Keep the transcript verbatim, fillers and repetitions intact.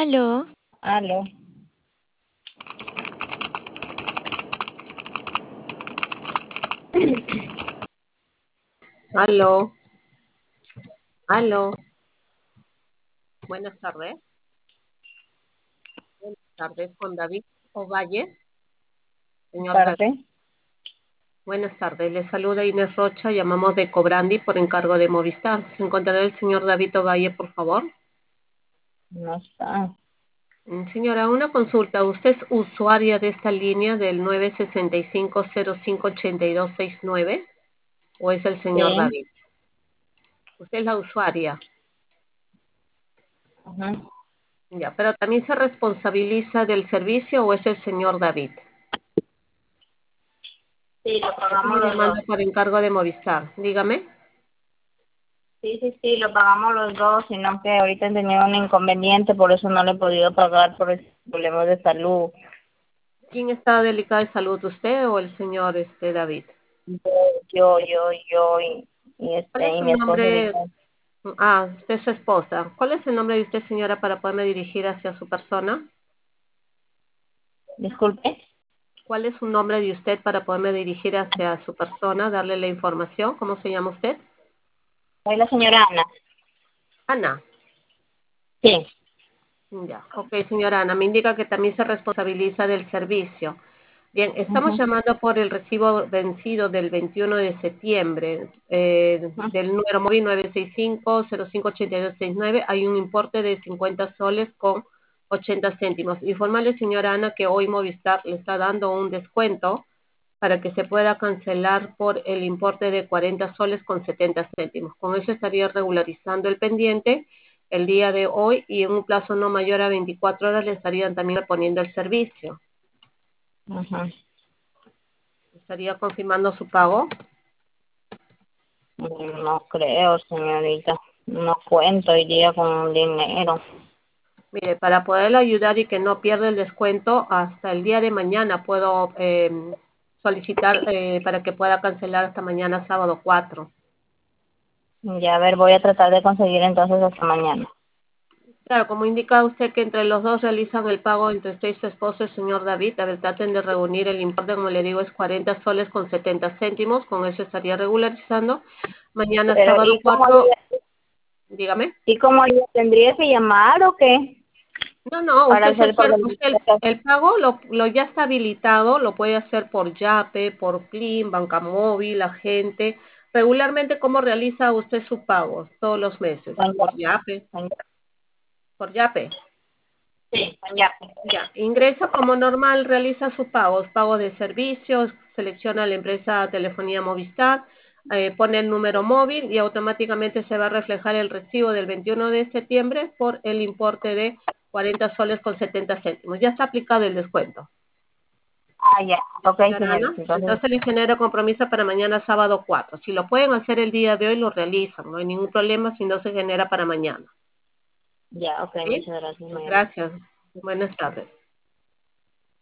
Aló, Aló. Aló, aló, buenas tardes. Buenas tardes con David Ovalle. Señor David, Parte. buenas tardes. Le saluda Inés Rocha, llamamos de Cobrandi por encargo de Movistar. ¿Se encontrará el señor David Ovalle, por favor? No está. Mm, Señora, una consulta. ¿Usted es usuaria de esta línea del nueve seis cinco cero cinco ocho dos seis nueve o es el señor Sí. David? Usted es la usuaria. Ajá. Ya, pero también se responsabiliza del servicio o es el señor David. Sí, lo pagamos Estamos los dos. llamando por encargo de Movistar. Dígame. Sí, sí, sí, lo pagamos los dos, sino que ahorita he tenido un inconveniente, por eso no lo he podido pagar por el problema de salud. ¿Quién está delicada de salud, usted o el señor este David? Yo, yo, yo, yo y, y ¿Cuál este es y su mi esposo nombre? ahorita. Ah, usted es su esposa. ¿Cuál es el nombre de usted, señora, para poderme dirigir hacia su persona? Disculpe, ¿Cuál es su nombre de usted para poderme dirigir hacia su persona, darle la información? ¿Cómo se llama usted? soy la señora Ana. Ana. Sí. Ya, ok, señora Ana, me indica que también se responsabiliza del servicio. Bien, estamos Ajá. llamando por el recibo vencido del veintiuno de septiembre, eh, Ajá. del número móvil nueve seis cinco cero cinco ocho dos seis nueve. Hay un importe de cincuenta soles con ochenta céntimos. Informarle, señora Ana, que hoy Movistar le está dando un descuento para que se pueda cancelar por el importe de cuarenta soles con setenta céntimos. Con eso estaría regularizando el pendiente el día de hoy y en un plazo no mayor a veinticuatro horas le estarían también reponiendo el servicio. Ajá. ¿Estaría confirmando su pago? No creo, señorita. No cuento hoy día con dinero. Mire, para poderle ayudar y que no pierda el descuento, hasta el día de mañana puedo eh, solicitar eh, para que pueda cancelar hasta mañana sábado cuatro. Ya, a ver, voy a tratar de conseguir entonces hasta mañana. Claro, como indica usted que entre los dos realizan el pago entre usted y su esposo, el señor David, a ver, traten de reunir el importe, como le digo, es cuarenta soles con setenta céntimos, con eso estaría regularizando. Mañana Pero, sábado ¿y cómo cuatro, dígame. ¿Y cómo yo tendría que llamar o qué? No, no, Para usted, se hacer puede- pago. usted el, el pago lo, lo ya está habilitado, lo puede hacer por Yape, por Plin, Banca Móvil, Agente. Regularmente, ¿cómo realiza usted su pago todos los meses? Con Por Yape, Yape, con Yape. por Yape. Sí, con Yape. Ya, ingresa como normal, realiza sus pagos, pago de servicios, selecciona la empresa Telefonía Movistar, eh, pone el número móvil y automáticamente se va a reflejar el recibo del veintiuno de septiembre por el importe de cuarenta soles con setenta céntimos. Ya está aplicado el descuento. Ah, ya. Ok, Señora Ana, señorita. Entonces, entonces les genero compromiso para mañana sábado cuatro. Si lo pueden hacer el día de hoy, lo realizan. No hay ningún problema si no se genera para mañana. ya, ok, ¿Sí? muchas gracias, mañana. Gracias. Buenas tardes.